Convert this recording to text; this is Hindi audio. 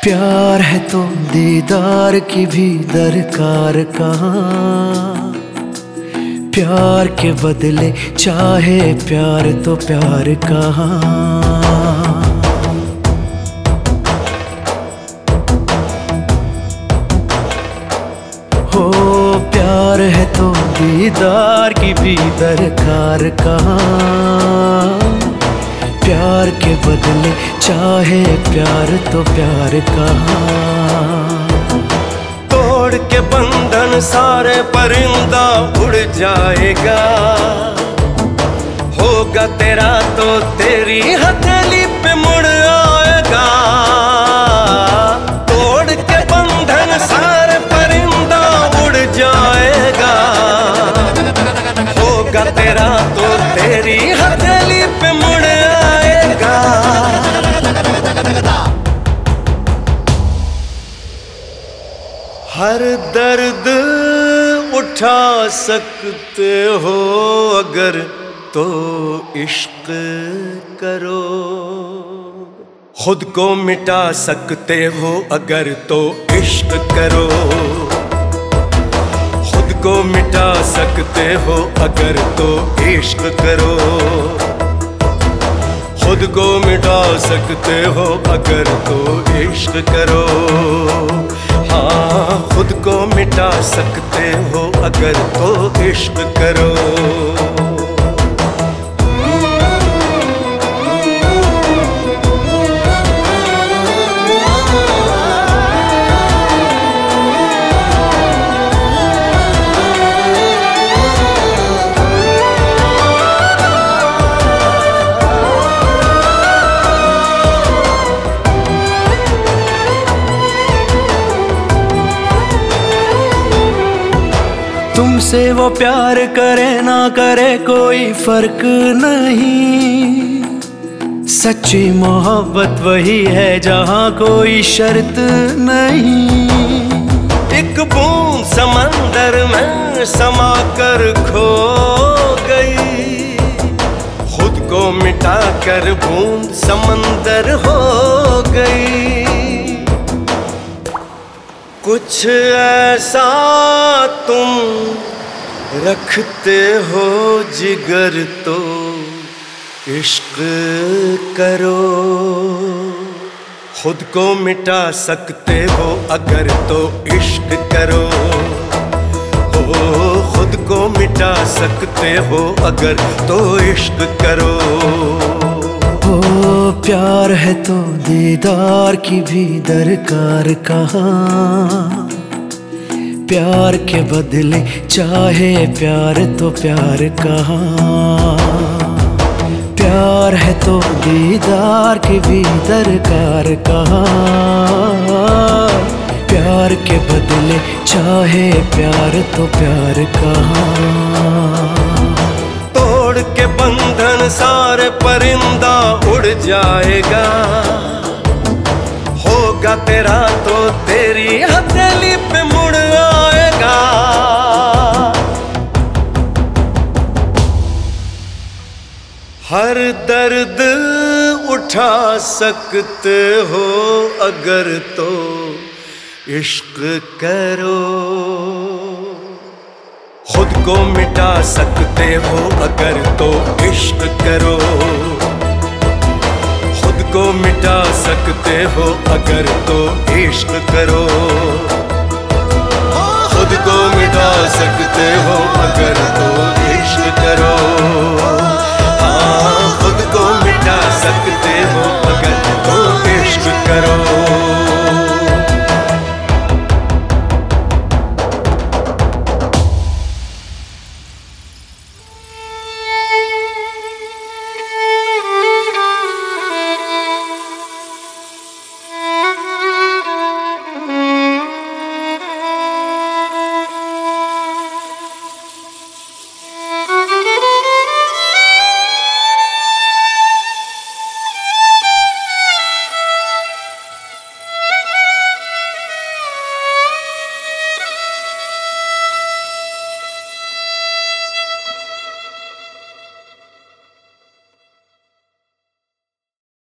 प्यार है तो दीदार की भी दरकार कहाँ। प्यार के बदले चाहे प्यार तो प्यार कहाँ। हो प्यार है तो दीदार की भी दरकार कहाँ। प्यार के बदले चाहे प्यार तो प्यार कहाँ। तोड़ के बंधन सारे परिंदा उड़ जाएगा। होगा तेरा तो तेरी हथेली पे मुड़ आएगा। तोड़ के बंधन सारे परिंदा उड़ जाएगा। होगा तेरा तो तेरी हथेली पे मुड़ आएगा। हर दर्द उठा सकते हो अगर तो इश्क करो। खुद को मिटा सकते हो अगर तो इश्क करो। खुद को मिटा सकते हो अगर तो इश्क करो। खुद को मिटा सकते हो अगर तो इश्क करो। हाँ, खुद को मिटा सकते हो अगर तो इश्क करो। तुमसे वो प्यार करे ना करे कोई फर्क नहीं। सच्ची मोहब्बत वही है जहाँ कोई शर्त नहीं। एक बूंद समंदर में समा कर खो गई। खुद को मिटा कर बूंद समंदर हो गई। कुछ ऐसा तुम रखते हो जिगर तो इश्क करो। खुद को मिटा सकते हो अगर तो इश्क करो। हो खुद को मिटा सकते हो अगर तो इश्क करो। हो प्यार है तो दीदार की भी दरकार कहाँ। प्यार के बदले चाहे प्यार तो प्यार कहाँ। प्यार है तो दीदार की भी दरकार कहाँ। प्यार के बदले चाहे प्यार तो प्यार कहाँ। तोड़ के बंधन सारे परिंदा उड़ जाएगा। होगा तेरा तो तेरी हथेली पे मुड़ आएगा। हर दर्द उठा सकते हो अगर तो इश्क करो। खुद को मिटा सकते हो अगर तो इश्क करो। खुद को मिटा सकते हो अगर तो इश्क करो। खुद को मिटा सकते हो अगर तो इश्क करो। हाँ, खुद को मिटा सकते हो अगर तो इश्क करो।